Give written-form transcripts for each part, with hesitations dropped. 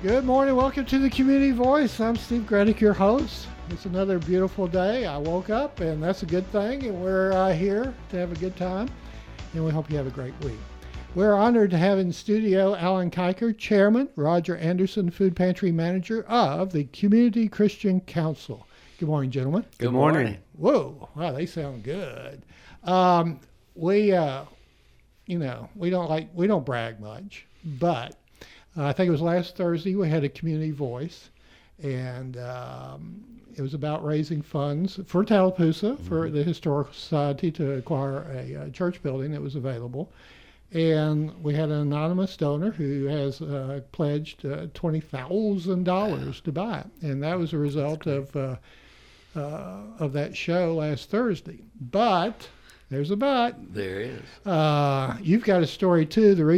Good morning. Welcome to the Community Voice. I'm Steve Gredick, your host. It's another beautiful day. I woke up, and that's a good thing, and we're here to have a good time, and we hope you have a great week. We're honored to have in studio Alan Kiker, Chairman, Roger Anderson, Food Pantry Manager of the Community Christian Council. Good morning, gentlemen. Good morning. Whoa, wow, they sound good. We don't brag much, but I think it was last Thursday we had a community voice, and it was about raising funds for Tallapoosa, for the Historical Society to acquire a church building that was available. And we had an anonymous donor who has pledged $20,000 to buy it, and that was a result of that show last Thursday. But there's a but. There is. You've got a story too. The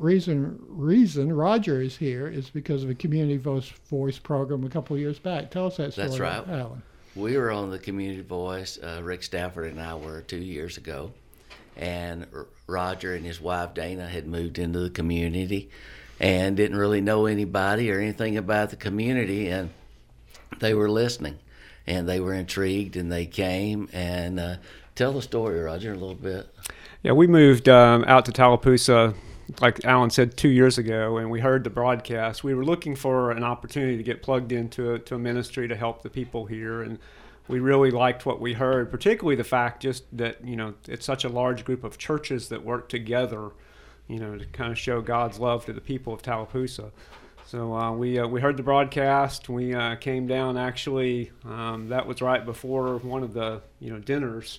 reason Roger is here is because of a community voice program a couple of years back. Tell us that story. That's right, Alan. We were on the Community Voice. Rick Stafford and I were 2 years ago, and Roger and his wife Dana had moved into the community and didn't really know anybody or anything about the community, and they were listening, and they were intrigued, and they came. And tell the story, Roger, a little bit. Yeah, we moved out to Tallapoosa, like Alan said, 2 years ago, and we heard the broadcast. We were looking for an opportunity to get plugged into a ministry to help the people here, and we really liked what we heard, particularly the fact just that, it's such a large group of churches that work together, to kind of show God's love to the people of Tallapoosa. So we heard the broadcast. We came down, actually, that was right before one of the, dinners.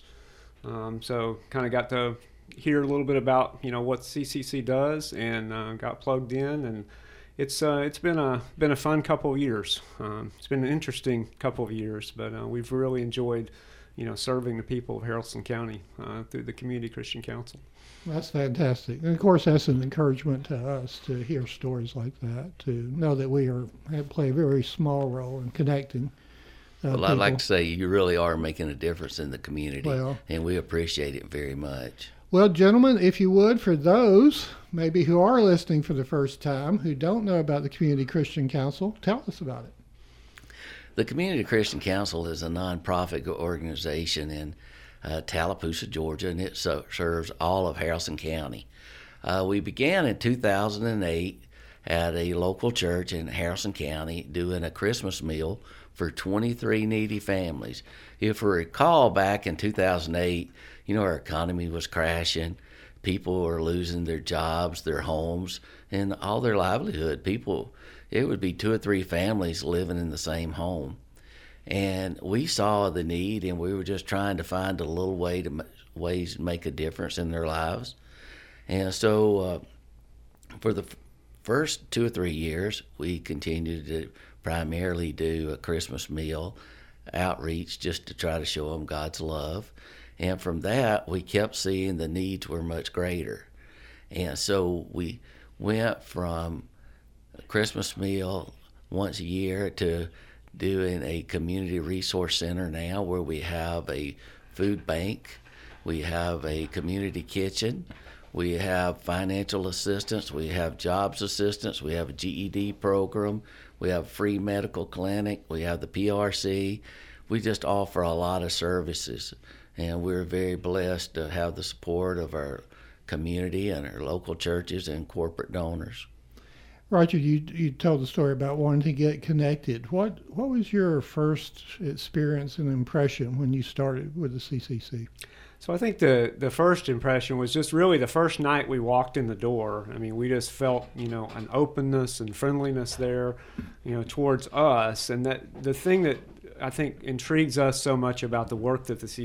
So kind of got to hear a little bit about, what CCC does, and got plugged in, and it's been a fun couple of years. It's been an interesting couple of years, but we've really enjoyed, serving the people of Haralson County through the Community Christian Council. That's fantastic. And of course, that's an encouragement to us to hear stories like that, to know that we play a very small role in connecting. Well, I'd like to say you really are making a difference in the community, well, and we appreciate it very much. Well, gentlemen, if you would, for those maybe who are listening for the first time, who don't know about the Community Christian Council, tell us about it. The Community Christian Council is a nonprofit organization in Tallapoosa, Georgia, and it serves all of Haralson County. We began in 2008 at a local church in Haralson County doing a Christmas meal for 23 needy families. If we recall, back in 2008, our economy was crashing. People were losing their jobs, their homes, and all their livelihood. It would be 2 or 3 families living in the same home. And we saw the need, and we were just trying to find a little ways to make a difference in their lives. And so for the first 2 or 3 years, we continued to primarily do a Christmas meal outreach just to try to show them God's love. And from that, we kept seeing the needs were much greater. And so we went from a Christmas meal once a year to doing a community resource center now, where we have a food bank, we have a community kitchen, we have financial assistance, we have jobs assistance, we have a GED program, we have a free medical clinic, we have the PRC. We just offer a lot of services, and we're very blessed to have the support of our community and our local churches and corporate donors. Roger, you told the story about wanting to get connected. What was your first experience and impression when you started with the CCC? So I think the first impression was just really the first night we walked in the door. I mean, we just felt, an openness and friendliness there, towards us. And that the thing that I think intrigues us so much about the work that the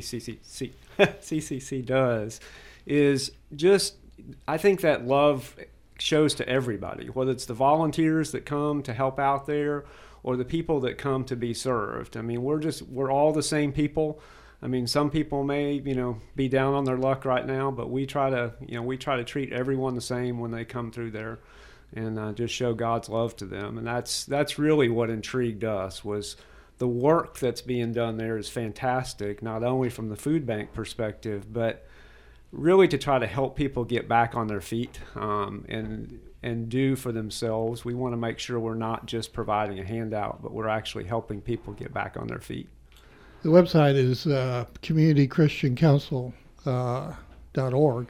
CCC does is just, I think that love shows to everybody, whether it's the volunteers that come to help out there or the people that come to be served. I mean, we're all the same people. I mean, some people may, be down on their luck right now, but we try to treat everyone the same when they come through there, and just show God's love to them. And that's really what intrigued us, was the work that's being done there is fantastic, not only from the food bank perspective, but really to try to help people get back on their feet and do for themselves. We want to make sure we're not just providing a handout, but we're actually helping people get back on their feet. The website is communitychristiancouncil.org.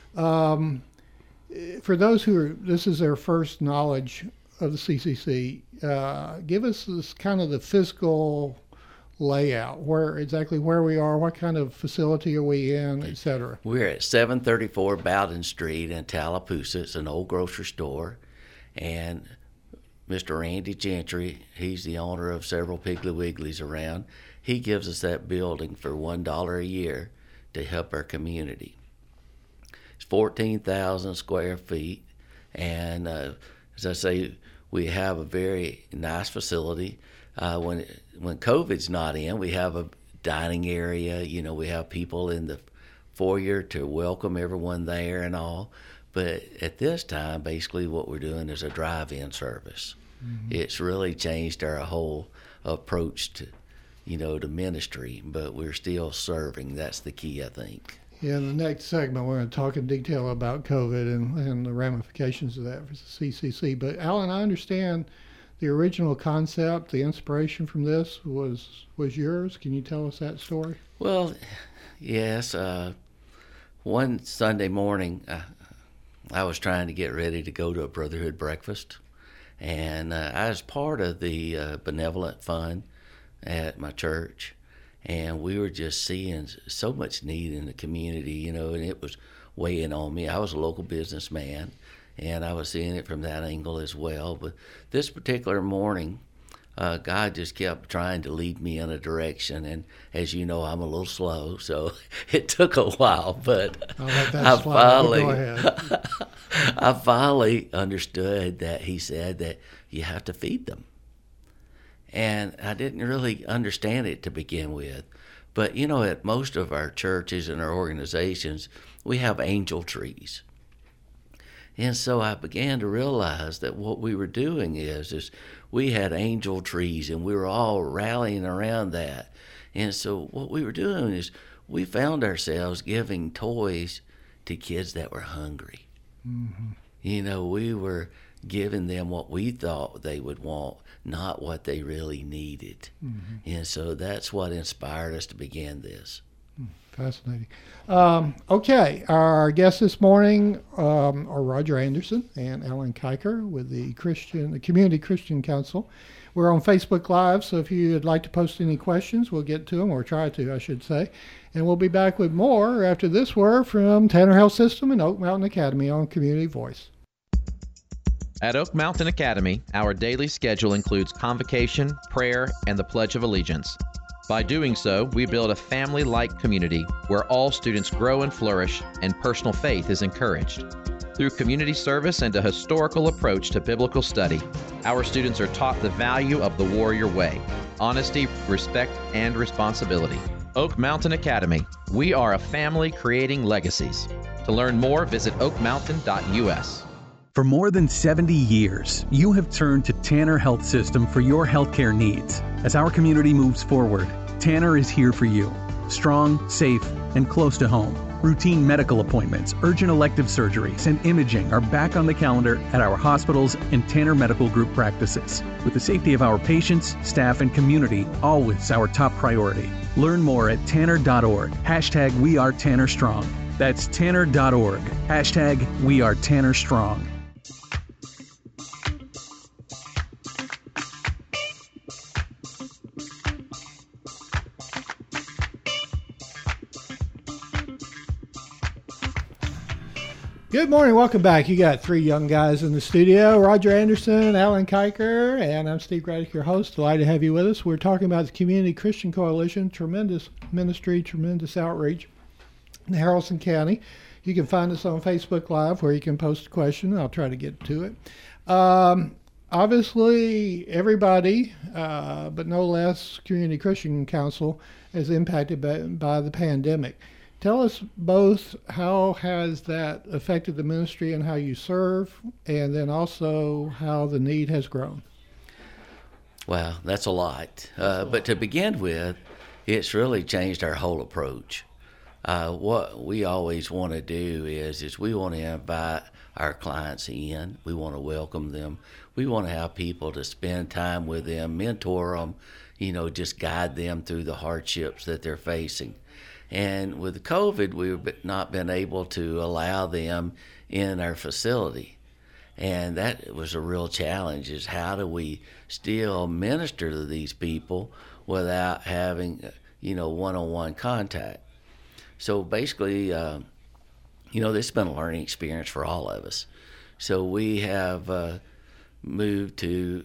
For those this is their first knowledge of the CCC, give us this kind of the physical layout, where we are, what kind of facility are we in, et cetera. We're at 734 Bowden Street in Tallapoosa. It's an old grocery store, and Mr. Randy Gentry, he's the owner of several Piggly Wigglies around. He gives us that building for $1 a year to help our community. It's 14,000 square feet, and as I say, we have a very nice facility. When COVID's not in, we have a dining area. We have people in the foyer to welcome everyone there and all. But at this time, basically what we're doing is a drive-in service. Mm-hmm. It's really changed our whole approach to, to ministry, but we're still serving. That's the key, I think. Yeah, in the next segment, we're going to talk in detail about COVID and the ramifications of that for the CCC. But Alan, I understand the original concept, the inspiration from this was yours. Can you tell us that story? Well, yes. One Sunday morning, I was trying to get ready to go to a Brotherhood breakfast, and I was part of the benevolent fund at my church, and we were just seeing so much need in the community, and it was weighing on me. I was a local businessman, and I was seeing it from that angle as well. But this particular morning, God just kept trying to lead me in a direction. And as you know, I'm a little slow, so it took a while. But I finally understood that he said that you have to feed them. And I didn't really understand it to begin with. But, at most of our churches and our organizations, we have angel trees. And so I began to realize that what we were doing is we had angel trees, and we were all rallying around that. And so what we were doing is we found ourselves giving toys to kids that were hungry. Mm-hmm. We were giving them what we thought they would want, not what they really needed. Mm-hmm. And so that's what inspired us to begin this. Fascinating. Okay, our guests this morning are Roger Anderson and Alan Kiker with the Community Christian Council. We're on Facebook Live, so if you'd like to post any questions, we'll get to them, or try to, I should say. And we'll be back with more after this word from Tanner Health System and Oak Mountain Academy on Community Voice. At Oak Mountain Academy, our daily schedule includes convocation, prayer, and the Pledge of Allegiance. By doing so, we build a family-like community where all students grow and flourish, and personal faith is encouraged. Through community service and a historical approach to biblical study, our students are taught the value of the warrior way: honesty, respect, and responsibility. Oak Mountain Academy. We are a family creating legacies. To learn more, visit oakmountain.us. For more than 70 years, you have turned to Tanner Health System for your healthcare needs. As our community moves forward, Tanner is here for you. Strong, safe, and close to home. Routine medical appointments, urgent elective surgeries, and imaging are back on the calendar at our hospitals and Tanner Medical Group practices. With the safety of our patients, staff, and community always our top priority. Learn more at tanner.org. #WeAreTannerStrong. That's tanner.org. #WeAreTannerStrong. Good morning, welcome back. You got three young guys in the studio, Roger Anderson, Alan Kiker, and I'm Steve Gradick, your host. Delighted to have you with us. We're talking about the Community Christian Coalition, tremendous ministry, tremendous outreach in Haralson County. You can find us on Facebook Live where you can post a question. I'll try to get to it. Obviously, everybody, but no less Community Christian Council, is impacted by the pandemic. Tell us both, how has that affected the ministry and how you serve, and then also how the need has grown? Well, that's a lot. But to begin with, it's really changed our whole approach. what we always want to do is we want to invite our clients in. We want to welcome them. We want to have people to spend time with them, mentor them, just guide them through the hardships that they're facing. And with COVID, we've not been able to allow them in our facility. And that was a real challenge, is how do we still minister to these people without having, one-on-one contact. So basically, this has been a learning experience for all of us. So we have moved to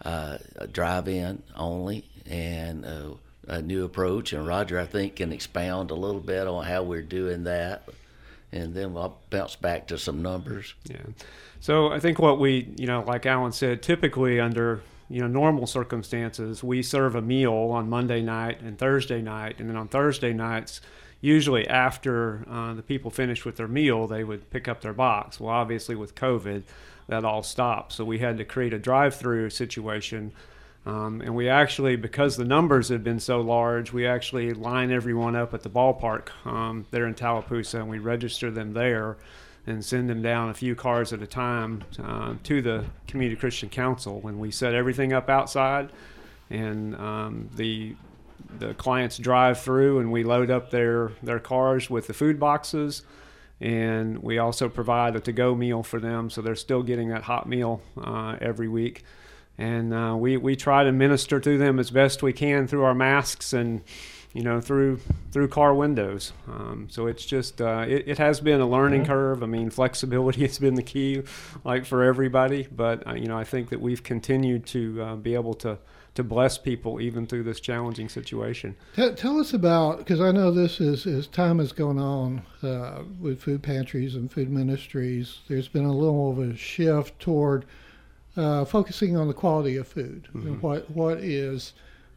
drive-in only and a new approach. And Roger, I think, can expound a little bit on how we're doing that. And then I'll bounce back to some numbers. Yeah. So I think what we, like Alan said, typically under, normal circumstances, we serve a meal on Monday night and Thursday night. And then on Thursday nights, usually after the people finish with their meal, they would pick up their box. Well, obviously with COVID, that all stopped. So we had to create a drive-through situation. And we actually, because the numbers had been so large, we actually line everyone up at the ballpark there in Tallapoosa, and we register them there and send them down a few cars at a time to the Community Christian Council. When we set everything up outside, and the clients drive through, and we load up their cars with the food boxes, and we also provide a to-go meal for them, so they're still getting that hot meal every week. And we try to minister to them as best we can through our masks and, through car windows. So it's just, it has been a learning curve. I mean, flexibility has been the key, like for everybody. But, I think that we've continued to be able to bless people even through this challenging situation. Tell us about, because I know this is, as time has gone on with food pantries and food ministries, there's been a little of a shift toward focusing on the quality of food. Mm-hmm. What is,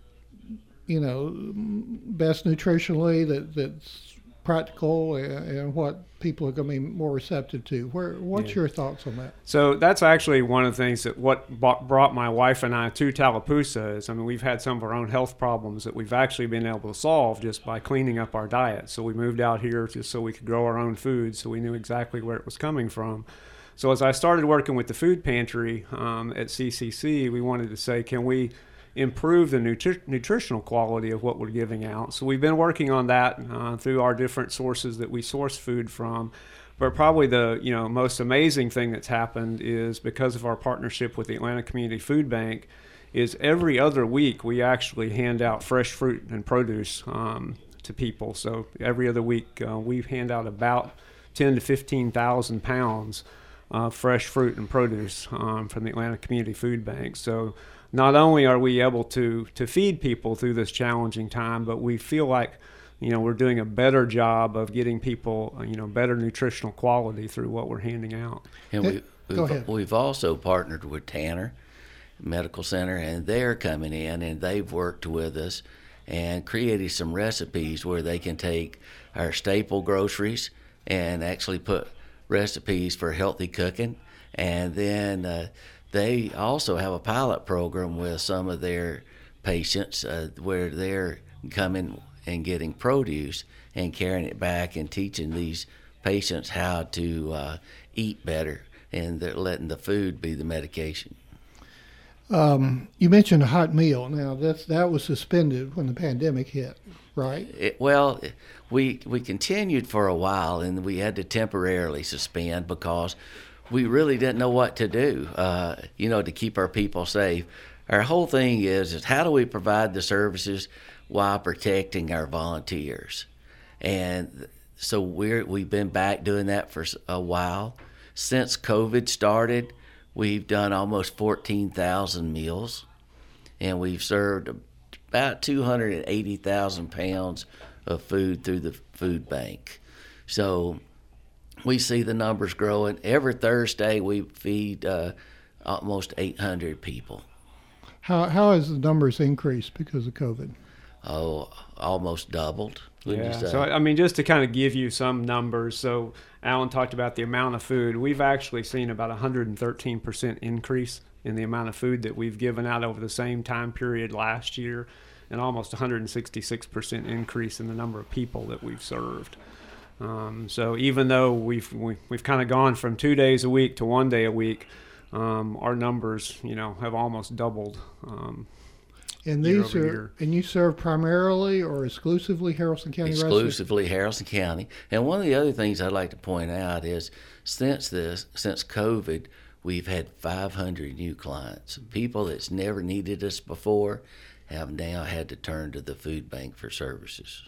best nutritionally, that's practical, and what people are going to be more receptive to. What's your thoughts on that? So that's actually one of the things that brought my wife and I to Tallapoosa is, we've had some of our own health problems that we've actually been able to solve just by cleaning up our diet. So we moved out here just so we could grow our own food, so we knew exactly where it was coming from. So as I started working with the food pantry at CCC, we wanted to say, can we improve the nutritional quality of what we're giving out? So we've been working on that through our different sources that we source food from. But probably the most amazing thing that's happened is because of our partnership with the Atlanta Community Food Bank, is every other week we actually hand out fresh fruit and produce to people. So every other week we hand out about 10 to 15,000 pounds fresh fruit and produce from the Atlanta Community Food Bank. So not only are we able to feed people through this challenging time, but we feel like we're doing a better job of getting people better nutritional quality through what we're handing out. And we've also partnered with Tanner Medical Center, and they're coming in and they've worked with us and created some recipes where they can take our staple groceries and actually put recipes for healthy cooking. And then they also have a pilot program with some of their patients where they're coming and getting produce and carrying it back and teaching these patients how to eat better, and they're letting the food be the medication. You mentioned a hot meal. Now that was suspended when the pandemic hit, right? We continued for a while, and we had to temporarily suspend because we really didn't know what to do, to keep our people safe. Our whole thing is how do we provide the services while protecting our volunteers? And so we've been back doing that for a while. Since COVID started, we've done almost 14,000 meals, and we've served about 280,000 pounds of food through the food bank. So we see the numbers growing. Every Thursday we feed almost 800 people. How has the numbers increased because of COVID? Oh, almost doubled. Yeah. So just to kind of give you some numbers. So Alan talked about the amount of food. We've actually seen about 113% increase in the amount of food that we've given out over the same time period last year. and almost 166% increase in the number of people that we've served. So even though we've kind of gone from 2 days a week to 1 day a week, our numbers, have almost doubled. And these are, and you serve primarily or exclusively Haralson County residents? Exclusively Haralson County. And one of the other things I'd like to point out is since COVID, we've had 500 new clients. People that's never needed us before have now had to turn to the food bank for services.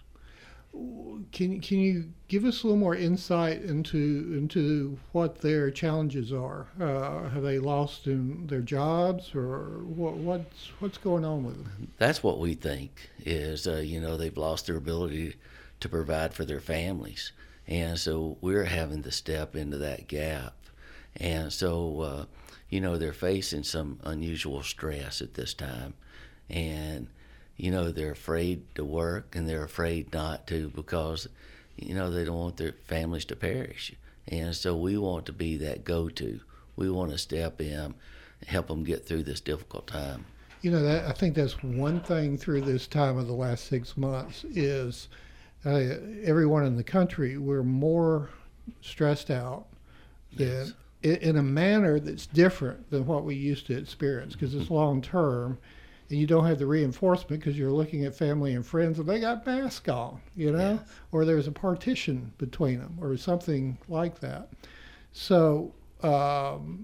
Can you give us a little more insight into what their challenges are? Have they lost their jobs, or what's going on with them? That's what we think is, they've lost their ability to provide for their families, and so we're having to step into that gap. And so, they're facing some unusual stress at this time, and they're afraid to work, and they're afraid not to because, they don't want their families to perish. And so we want to be that go-to. We want to step in and help them get through this difficult time. I think that's one thing through this time of the last 6 months is everyone in the country, we're more stressed out than in a manner that's different than what we used to experience because it's long-term. And you don't have the reinforcement because you're looking at family and friends and they got masks on, Yes. or there's a partition between them or something like that. So the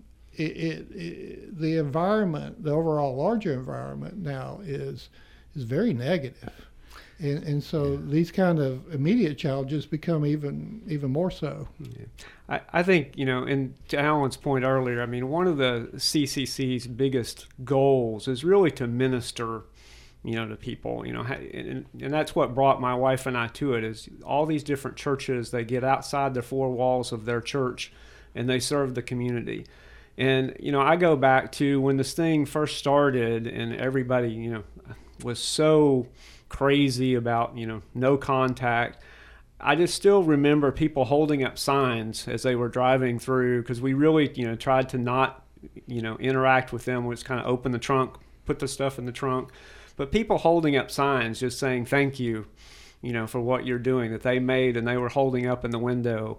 environment, the overall larger environment now is very negative. And so these kind of immediate challenges become even more so. Yeah. I think, and to Alan's point earlier, one of the CCC's biggest goals is really to minister, to people, and that's what brought my wife and I to it is all these different churches, they get outside the four walls of their church and they serve the community. And, I go back to when this thing first started and everybody, was so crazy about, no contact. I just still remember people holding up signs as they were driving through because we really, tried to not, interact with them. We just kind of open the trunk, put the stuff in the trunk. But people holding up signs just saying thank you, for what you're doing that they made and they were holding up in the window.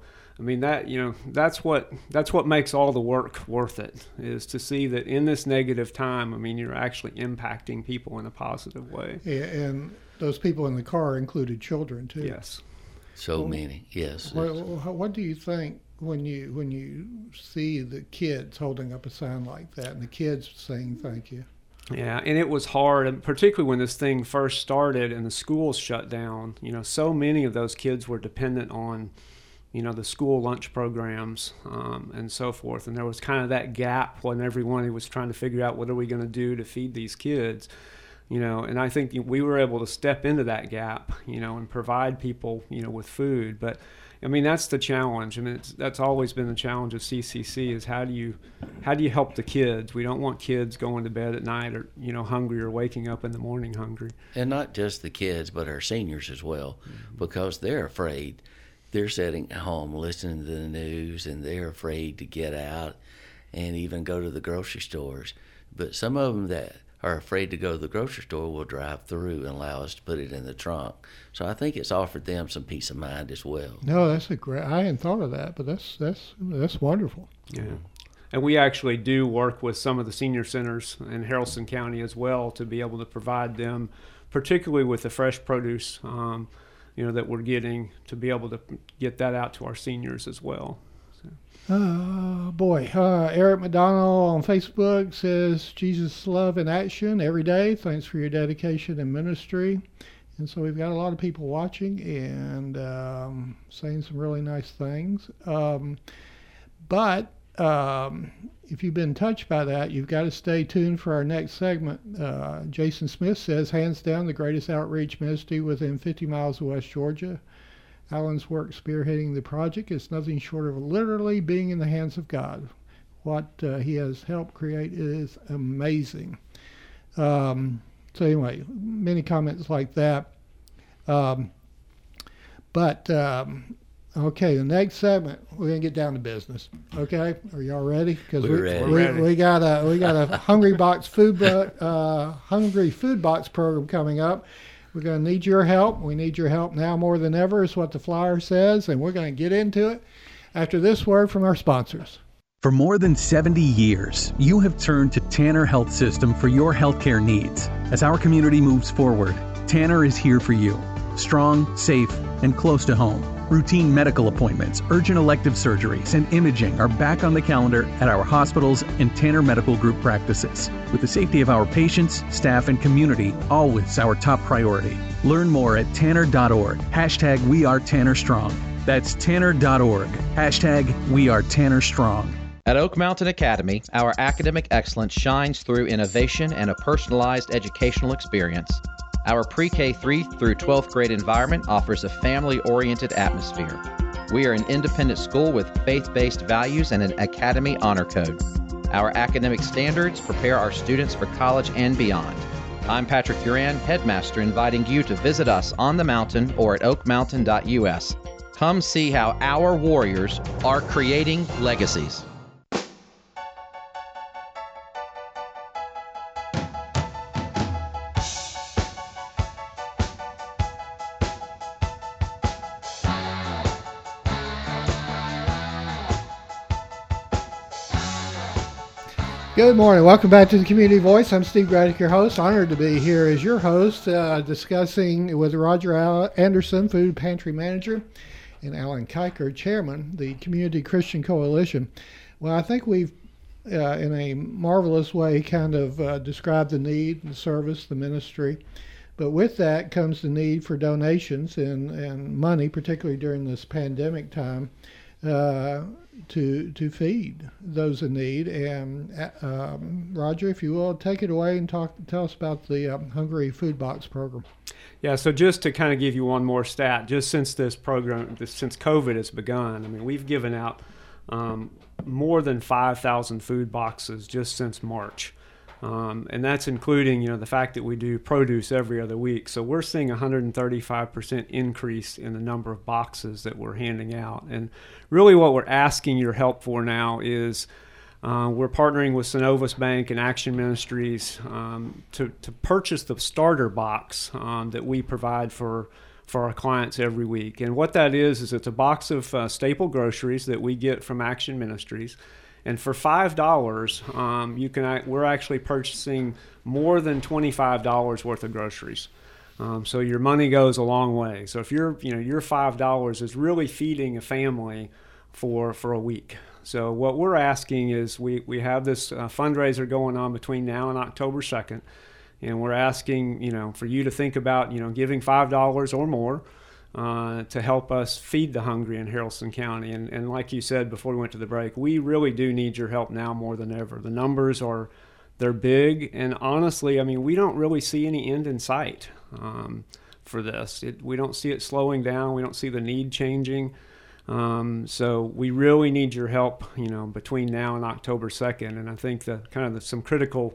That's what makes all the work worth it is to see that in this negative time, you're actually impacting people in a positive way. Yeah, and those people in the car included children too. Yes. So many, yes. What do you think when you see the kids holding up a sign like that and the kids saying thank you? Yeah, and it was hard, and particularly when this thing first started and the schools shut down. So many of those kids were dependent on the school lunch programs and so forth. And there was kind of that gap when everyone was trying to figure out what are we going to do to feed these kids, and I think we were able to step into that gap, and provide people, with food. But that's the challenge. That's always been the challenge of CCC is how do you help the kids? We don't want kids going to bed at night or, hungry or waking up in the morning hungry. And not just the kids, but our seniors as well, because they're afraid. They're sitting at home listening to the news, and they're afraid to get out and even go to the grocery stores. But some of them that are afraid to go to the grocery store will drive through and allow us to put it in the trunk. So I think it's offered them some peace of mind as well. No, that's I hadn't thought of that, but that's wonderful. Yeah. And we actually do work with some of the senior centers in Haralson County as well to be able to provide them, particularly with the fresh produce that we're getting, to be able to get that out to our seniors as well. Eric McDonald on Facebook says, Jesus love in action every day. Thanks for your dedication and ministry. And so we've got a lot of people watching and saying some really nice things. But if you've been touched by that, you've got to stay tuned for our next segment. Jason Smith says, hands down, the greatest outreach ministry within 50 miles of West Georgia. Alan's work spearheading the project is nothing short of literally being in the hands of God. What he has helped create is amazing. So anyway, many comments like that. But Okay, the next segment, we're gonna get down to business. Okay, are y'all ready? Because We're ready. we got a Hungry Food Box program coming up. We're gonna need your help. We need your help now more than ever, is what the flyer says, and we're gonna get into it after this word from our sponsors. For more than 70 years, you have turned to Tanner Health System for your healthcare needs. As our community moves forward, Tanner is here for you. Strong, safe, and close to home. Routine medical appointments, urgent elective surgeries, and imaging are back on the calendar at our hospitals and Tanner Medical Group practices. With the safety of our patients, staff, and community always our top priority. Learn more at tanner.org. Hashtag We Are Tanner Strong. That's tanner.org. Hashtag We Are Tanner Strong. At Oak Mountain Academy, our academic excellence shines through innovation and a personalized educational experience. Our pre-K 3 through 12th grade environment offers a family-oriented atmosphere. We are an independent school with faith-based values and an Academy Honor Code. Our academic standards prepare our students for college and beyond. I'm Patrick Duran, headmaster, inviting you to visit us on the mountain or at oakmountain.us. Come see how our warriors are creating legacies. Good morning. Welcome back to the Community Voice. I'm Steve Graddick, your host. Honored to be here as your host, discussing with Roger Anderson, Food Pantry Manager, and Alan Kiker, Chairman, the Community Christian Coalition. Well, I think we've, in a marvelous way, kind of described the need, the service, the ministry. But with that comes the need for donations and money, particularly during this pandemic time, to feed those in need. And Roger, if you will, take it away and tell us about the Hungry Food Box program. Yeah, so just to kind of give you one more stat, just since this program, since COVID has begun, I mean, we've given out more than 5,000 food boxes just since March. And that's including, the fact that we do produce every other week. So we're seeing a 135% increase in the number of boxes that we're handing out. And really what we're asking your help for now is we're partnering with Synovus Bank and Action Ministries to purchase the starter box that we provide for our clients every week. And what that is it's a box of staple groceries that we get from Action Ministries. And for $5, we're actually purchasing more than $25 worth of groceries. So your money goes a long way. So if your $5 is really feeding a family for a week. So what we're asking is we have this fundraiser going on between now and October 2nd. And we're asking, for you to think about, giving $5 or more to help us feed the hungry in Haralson County. And like you said before we went to the break, we really do need your help now more than ever. The numbers they're big, and honestly, I mean, we don't really see any end in sight for this. We don't see it slowing down. We don't see the need changing. So we really need your help, between now and October 2nd. And I think some critical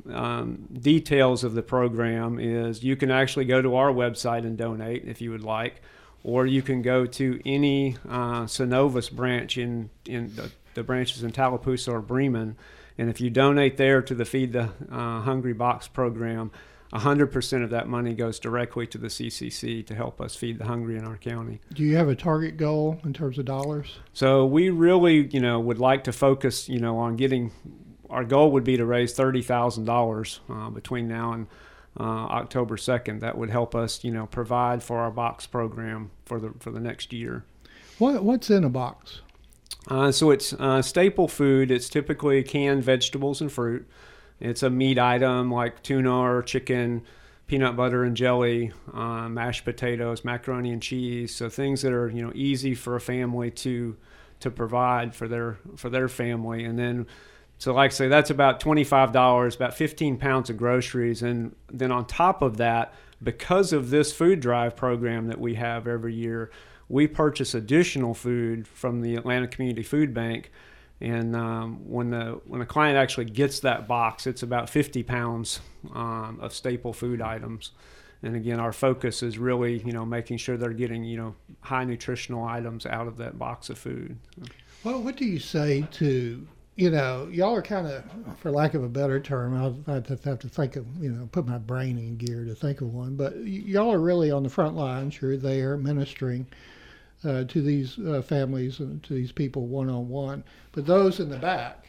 details of the program is you can actually go to our website and donate if you would like, or you can go to any Synovus branch in the branches in Tallapoosa or Bremen, and if you donate there to the Feed the Hungry Box program, 100% of that money goes directly to the CCC to help us feed the hungry in our county. Do you have a target goal in terms of dollars? So we really, would like to focus, on getting. Our goal would be to raise $30,000 between now and October 2nd. That would help us, provide for our box program for the next year. What's in a box? So it's staple food. It's typically canned vegetables and fruit. It's a meat item like tuna or chicken, peanut butter and jelly, mashed potatoes, macaroni and cheese. So things that are easy for a family to provide for their family. And then, so like I say, that's about $25, about 15 pounds of groceries. And then on top of that, because of this food drive program that we have every year, we purchase additional food from the Atlanta Community Food Bank. And when a client actually gets that box, it's about 50 pounds of staple food items. And again, our focus is really, making sure they're getting, high nutritional items out of that box of food. Well, what do you say to, y'all are kind of, for lack of a better term, I'd have to think of, put my brain in gear to think of one, but y'all are really on the front lines. You're there ministering to these families and to these people one-on-one. But those in the back,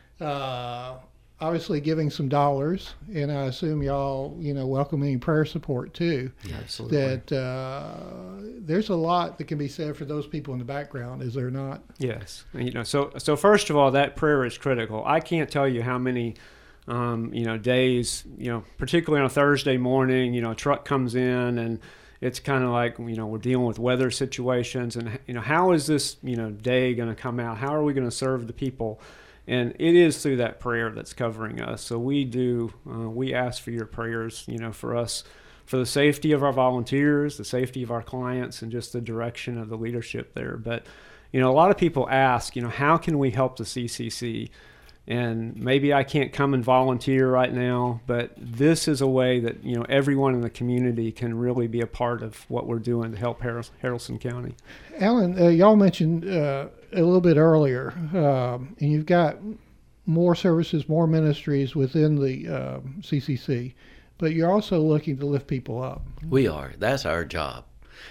obviously giving some dollars, and I assume y'all, welcome any prayer support too. Yeah, absolutely. That there's a lot that can be said for those people in the background, is there not? Yes. So first of all, that prayer is critical. I can't tell you how many, days, particularly on a Thursday morning, a truck comes in and it's kind of like, we're dealing with weather situations and, how is this, day going to come out? How are we going to serve the people? And it is through that prayer that's covering us. So we ask for your prayers, for us, for the safety of our volunteers, the safety of our clients, and just the direction of the leadership there. But, a lot of people ask, how can we help the CCC? And maybe I can't come and volunteer right now, but this is a way that, everyone in the community can really be a part of what we're doing to help Haralson County. Alan, y'all mentioned a little bit earlier, and you've got more services, more ministries within the CCC, but you're also looking to lift people up. We are. That's our job.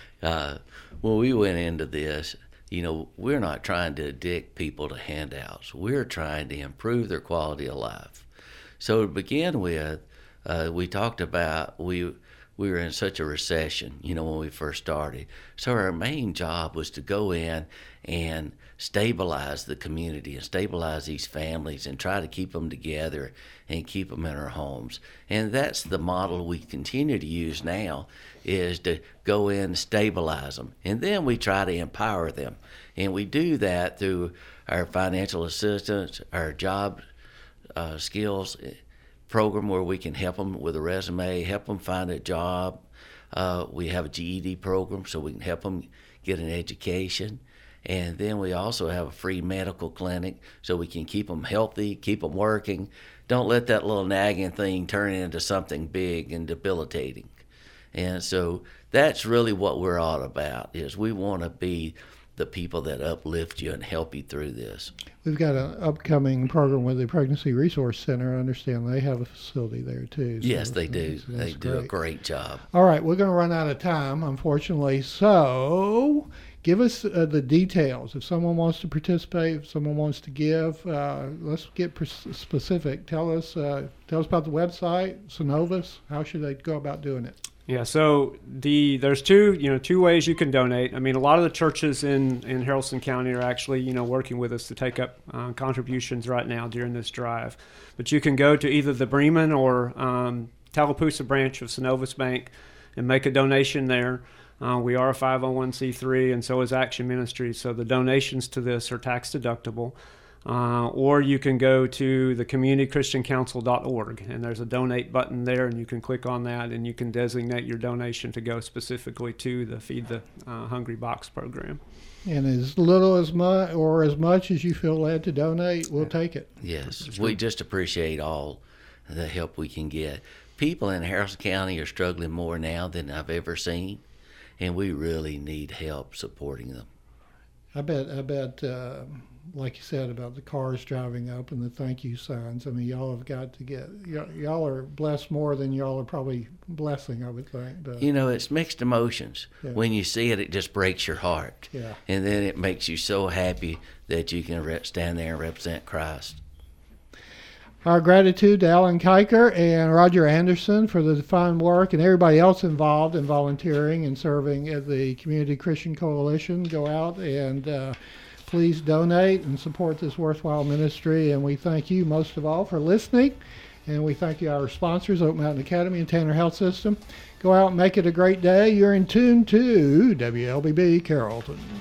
When we went into this, we're not trying to addict people to handouts. We're trying to improve their quality of life. So to begin with, we talked about we were in such a recession, when we first started. So our main job was to go in and stabilize the community and stabilize these families and try to keep them together and keep them in our homes. And that's the model we continue to use now, is to go in and stabilize them. And then we try to empower them. And we do that through our financial assistance, our job skills program where we can help them with a resume, help them find a job. We have a GED program so we can help them get an education. And then we also have a free medical clinic so we can keep them healthy, keep them working. Don't let that little nagging thing turn into something big and debilitating. And so that's really what we're all about, is we want to be the people that uplift you and help you through this. We've got an upcoming program with the Pregnancy Resource Center. I understand they have a facility there too. So yes, they do. They do great. A great job. All right, we're going to run out of time, unfortunately. So give us the details. If someone wants to participate, if someone wants to give, let's get specific. Tell us about the website, Synovus. How should they go about doing it? Yeah, so there's two ways you can donate. I mean, a lot of the churches in Haralson County are actually, working with us to take up contributions right now during this drive. But you can go to either the Bremen or Tallapoosa branch of Synovus Bank and make a donation there. We are a 501c3, and so is Action Ministries, so the donations to this are tax deductible. Or you can go to the communitychristiancouncil.org, and there's a donate button there, and you can click on that, and you can designate your donation to go specifically to the Feed the Hungry Box program. And as little as much or as much as you feel led to donate, we'll take it. Yes, we just appreciate all the help we can get. People in Haralson County are struggling more now than I've ever seen, and we really need help supporting them. I bet, like you said about the cars driving up and the thank you signs. I mean, y'all have got to get, y'all are blessed more than y'all are probably blessing, I would think. But, it's mixed emotions. Yeah. When you see it, it just breaks your heart. Yeah. And then it makes you so happy that you can stand there and represent Christ. Our gratitude to Alan Kiker and Roger Anderson for the fine work, and everybody else involved in volunteering and serving at the Community Christian Coalition. Go out and please donate and support this worthwhile ministry. And we thank you most of all for listening. And we thank you, our sponsors, Oak Mountain Academy and Tanner Health System. Go out and make it a great day. You're in tune to WLBB Carrollton.